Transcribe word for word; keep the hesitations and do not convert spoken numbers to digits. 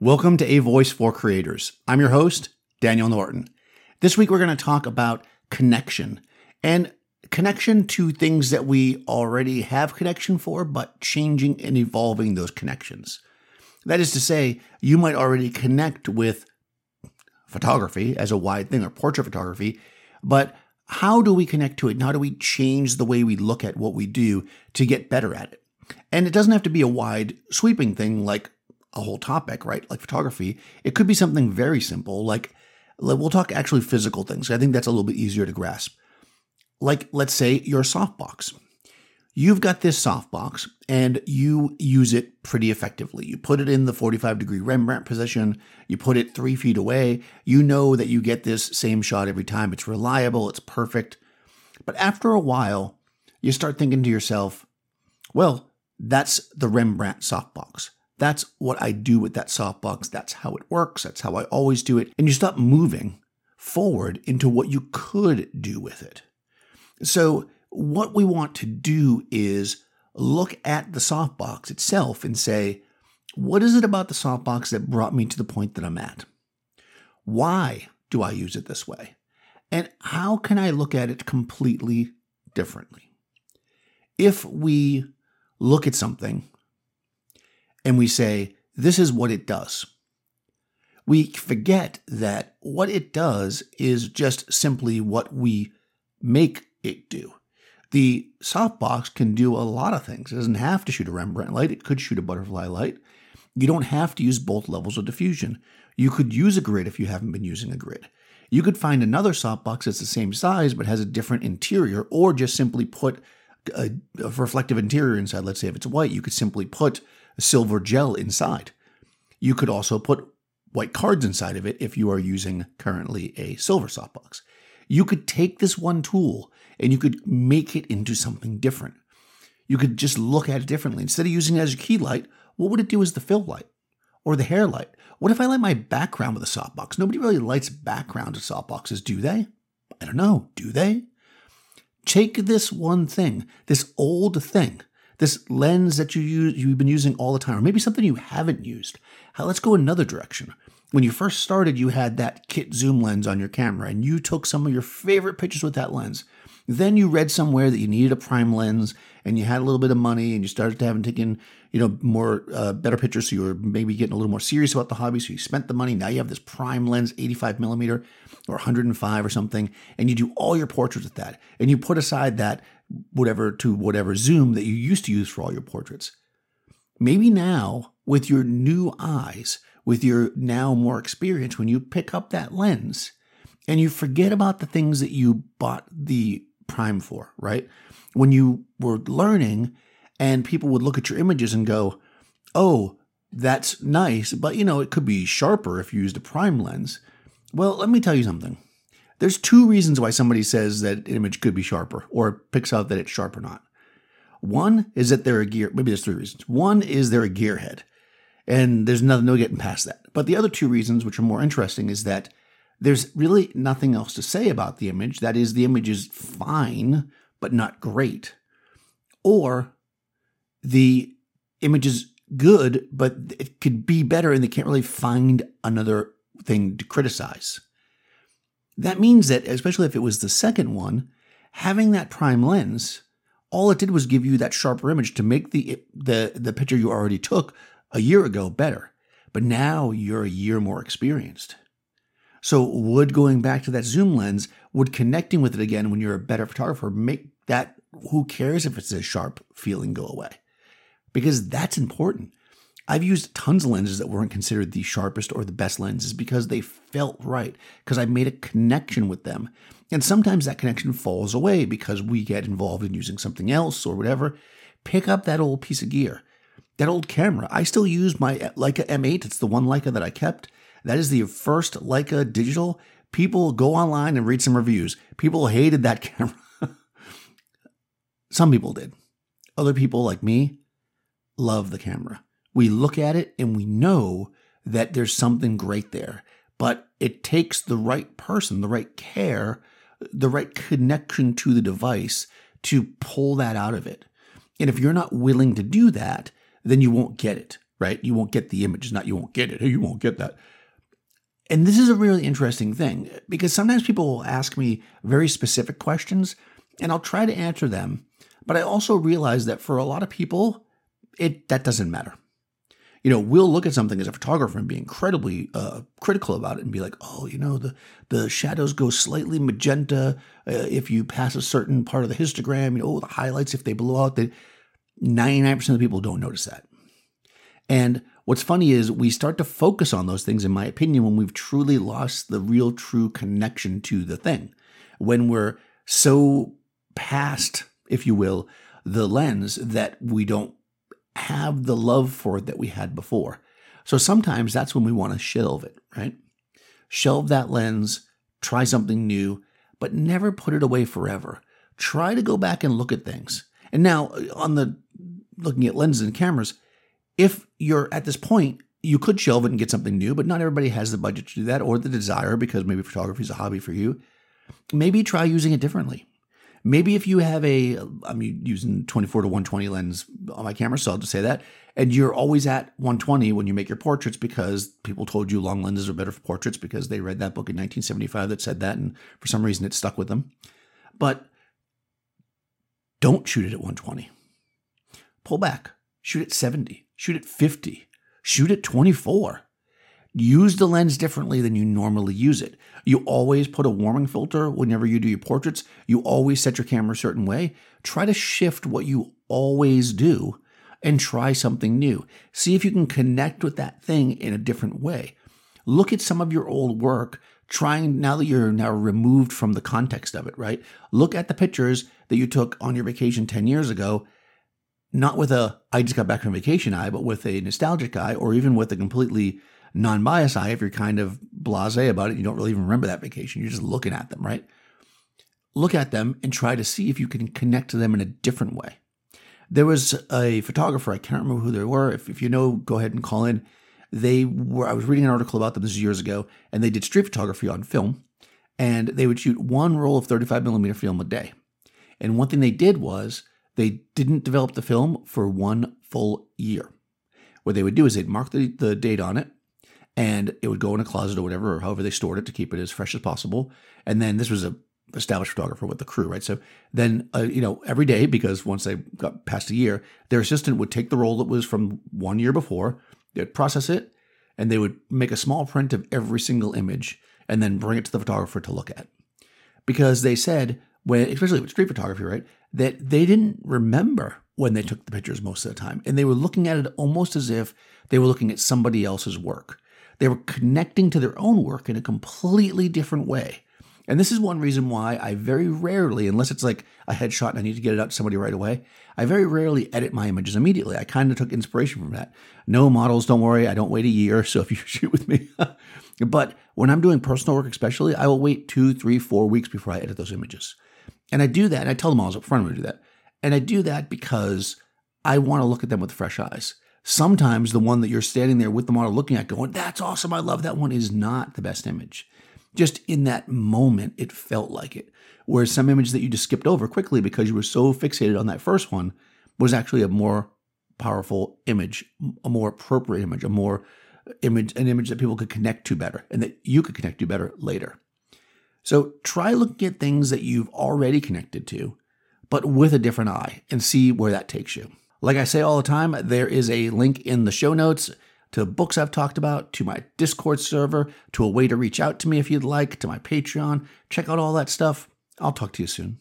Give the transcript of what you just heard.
Welcome to A Voice for Creators. I'm your host, Daniel Norton. This week we're going to talk about connection and connection to things that we already have connection for, but changing and evolving those connections. That is to say, you might already connect with photography as a wide thing or portrait photography, but how do we connect to it and how do we change the way we look at what we do to get better at it? And it doesn't have to be a wide sweeping thing like a whole topic, right? Like photography. It could be something very simple, like we'll talk actually physical things. I think that's a little bit easier to grasp. Like, let's say your softbox. You've got this softbox and you use it pretty effectively. You put it in the forty-five degree Rembrandt position. You put it three feet away. You know that you get this same shot every time. It's reliable. It's perfect. But after a while, you start thinking to yourself, well, that's the Rembrandt softbox. That's what I do with that softbox. That's how it works. That's how I always do it. And you stop moving forward into what you could do with it. So what we want to do is look at the softbox itself and say, what is it about the softbox that brought me to the point that I'm at? Why do I use it this way? And how can I look at it completely differently? If we look at something and we say, this is what it does, we forget that what it does is just simply what we make it do. The softbox can do a lot of things. It doesn't have to shoot a Rembrandt light. It could shoot a butterfly light. You don't have to use both levels of diffusion. You could use a grid if you haven't been using a grid. You could find another softbox that's the same size but has a different interior, or just simply put a, a reflective interior inside. Let's say if it's white, you could simply put a silver gel inside. You could also put white cards inside of it if you are using currently a silver softbox. You could take this one tool and you could make it into something different. You could just look at it differently. Instead of using it as a key light, what would it do as the fill light or the hair light? What if I light my background with a softbox? Nobody really lights background to softboxes, do they? I don't know. Do they? Take this one thing, this old thing, this lens that you use, you've been using all the time, or maybe something you haven't used. How, let's go another direction. When you first started, you had that kit zoom lens on your camera, and you took some of your favorite pictures with that lens. Then you read somewhere that you needed a prime lens, and you had a little bit of money, and you started to have taken, you know, more uh, better pictures. So you were maybe getting a little more serious about the hobby. So you spent the money. Now you have this prime lens, eighty-five millimeter or one hundred five or something, and you do all your portraits with that. And you put aside that whatever to whatever zoom that you used to use for all your portraits. Maybe now, with your new eyes, with your now more experience, when you pick up that lens and you forget about the things that you bought the prime for, right? When you were learning and people would look at your images and go, oh, that's nice, but you know, it could be sharper if you used a prime lens. Well, let me tell you something. There's two reasons why somebody says that an image could be sharper or picks out that it's sharp or not. One is that they're a gear, maybe there's three reasons. One is they're a gearhead, and there's nothing, no getting past that. But the other two reasons, which are more interesting, is that there's really nothing else to say about the image. That is, the image is fine, but not great. Or the image is good, but it could be better, and they can't really find another thing to criticize. That means that, especially if it was the second one, having that prime lens, all it did was give you that sharper image to make the the the picture you already took a year ago better. But now you're a year more experienced. So would going back to that zoom lens, would connecting with it again when you're a better photographer make that, who cares if it's a sharp feeling, go away? Because that's important. I've used tons of lenses that weren't considered the sharpest or the best lenses because they felt right, because I made a connection with them. And sometimes that connection falls away because we get involved in using something else or whatever. Pick up that old piece of gear, that old camera. I still use my Leica M eight. It's the one Leica that I kept. That is the first Leica digital. People go online and read some reviews. People hated that camera. Some people did. Other people like me love the camera. We look at it and we know that there's something great there, but it takes the right person, the right care, the right connection to the device to pull that out of it. And if you're not willing to do that, then you won't get it. right? You won't get the image, not you won't get it. Hey, you won't get that. And this is a really interesting thing because sometimes people will ask me very specific questions and I'll try to answer them. But I also realize that for a lot of people, it that doesn't matter. You know, we'll look at something as a photographer and be incredibly uh, critical about it and be like, oh, you know, the, the shadows go slightly magenta uh, if you pass a certain part of the histogram. You know, oh, the highlights, if they blow out, the ninety-nine percent of the people don't notice that. And what's funny is we start to focus on those things, in my opinion, when we've truly lost the real true connection to the thing. When we're so past, if you will, the lens that we don't have the love for it that we had before. So sometimes that's when we want to shelve it, right? Shelve that lens, try something new, but never put it away forever. Try to go back and look at things. And now on the looking at lenses and cameras, if you're at this point, you could shelve it and get something new, but not everybody has the budget to do that or the desire because maybe photography is a hobby for you. Maybe try using it differently. Maybe if you have a, I'm using twenty-four to one twenty lens on my camera, so I'll just say that, and you're always at one twenty when you make your portraits because people told you long lenses are better for portraits because they read that book in nineteen seventy-five that said that, and for some reason it stuck with them. But don't shoot it at one twenty. Pull back. Shoot at seventy. Shoot at fifty. Shoot at twenty-four. Use the lens differently than you normally use it. You always put a warming filter whenever you do your portraits. You always set your camera a certain way. Try to shift what you always do and try something new. See if you can connect with that thing in a different way. Look at some of your old work, trying now that you're now removed from the context of it, right? Look at the pictures that you took on your vacation ten years ago, not with a, I just got back from vacation eye, but with a nostalgic eye, or even with a completely non-biased eye if you're kind of blasé about it. You don't really even remember that vacation. You're just looking at them, right? Look at them and try to see if you can connect to them in a different way. There was a photographer, I can't remember who they were. If, if you know, go ahead and call in. They were, I was reading an article about them, this is years ago, and they did street photography on film, and they would shoot one roll of thirty-five millimeter film a day. And one thing they did was they didn't develop the film for one full year. What they would do is they'd mark the, the date on it, and it would go in a closet or whatever, or however they stored it to keep it as fresh as possible. And then this was a established photographer with the crew, right? So then, uh, you know, every day, because once they got past a year, their assistant would take the roll that was from one year before, they'd process it, and they would make a small print of every single image and then bring it to the photographer to look at. Because they said, when, especially with street photography, right, that they didn't remember when they took the pictures most of the time. And they were looking at it almost as if they were looking at somebody else's work. They were connecting to their own work in a completely different way. And this is one reason why I very rarely, unless it's like a headshot and I need to get it out to somebody right away, I very rarely edit my images immediately. I kind of took inspiration from that. No models, don't worry, I don't wait a year, so if you shoot with me. But when I'm doing personal work especially, I will wait two, three, four weeks before I edit those images. And I do that, and I tell the models up front I'm going to do that. And I do that because I want to look at them with fresh eyes. Sometimes the one that you're standing there with the model looking at going, that's awesome, I love that one, is not the best image. Just in that moment, it felt like it. Whereas some image that you just skipped over quickly because you were so fixated on that first one was actually a more powerful image, a more appropriate image, a more image, an image that people could connect to better and that you could connect to better later. So try looking at things that you've already connected to, but with a different eye, and see where that takes you. Like I say all the time, there is a link in the show notes to books I've talked about, to my Discord server, to a way to reach out to me if you'd like, to my Patreon. Check out all that stuff. I'll talk to you soon.